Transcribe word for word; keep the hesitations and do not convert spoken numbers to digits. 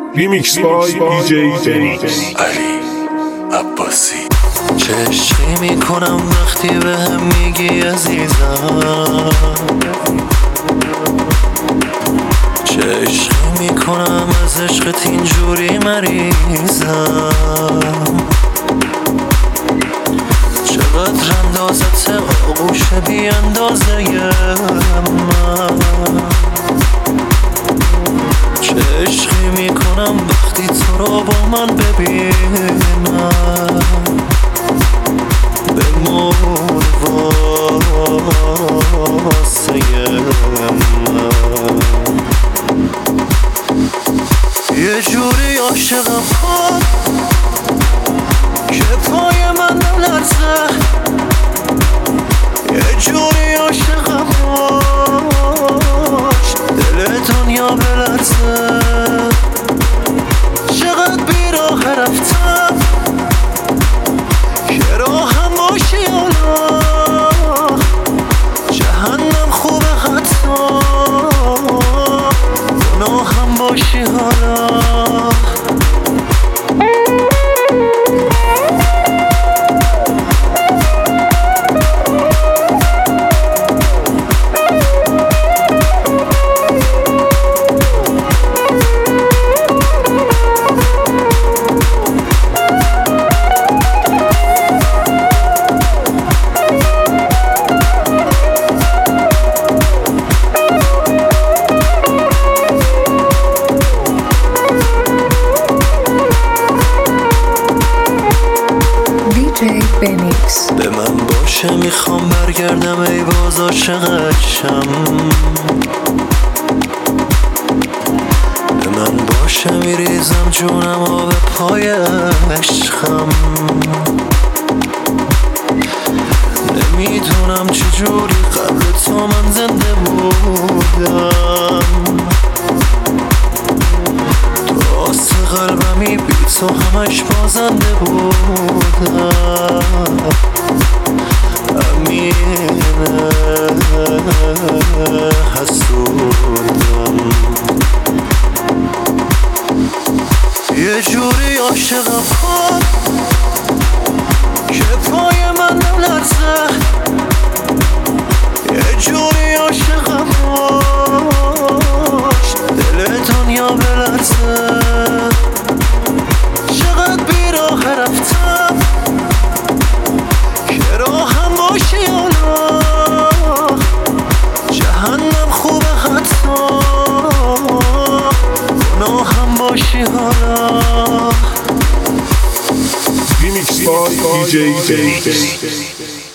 ریمیکس بای دی جی فنیکس علی عباسی. چه عشقی میکنم وقتی به هم میگی عزیزم، چه عشقی میکنم از عشقت اینجوری مریضم، چقدر اندازت آغوش بی اندازه من، چه عشقی میکنم وقتی تو رو با من ببینم، بمون واسه من، یه جوری عاشقم کن که پای من نلرزه، یه جوری عاشقم باش دل دنیا بلرزه، چقدر بیراه رفتم که راهم باشی حالا، جهنم خوبه حتی گناهم باشی حالا. فنیکس به من باشه میخوام برگردم ای باز عاشقشم، به من باشه میریزم جونم آب پای عشقم، نمیدونم چجوری قبل تو من زنده بودم، تو آسه قلبمی بی تو همش بازنده بودم، امینه حسودم، یه جوری عاشقم کن که پای من نلرزه، یه جوری عاشقم باش دل دنیا بلرزه، چقدر بیراه رفتم که راهم باشی حالا، جهنم خوبه حتی گناهم باشی حالا. ریمیکس بای دی جی فنیکس.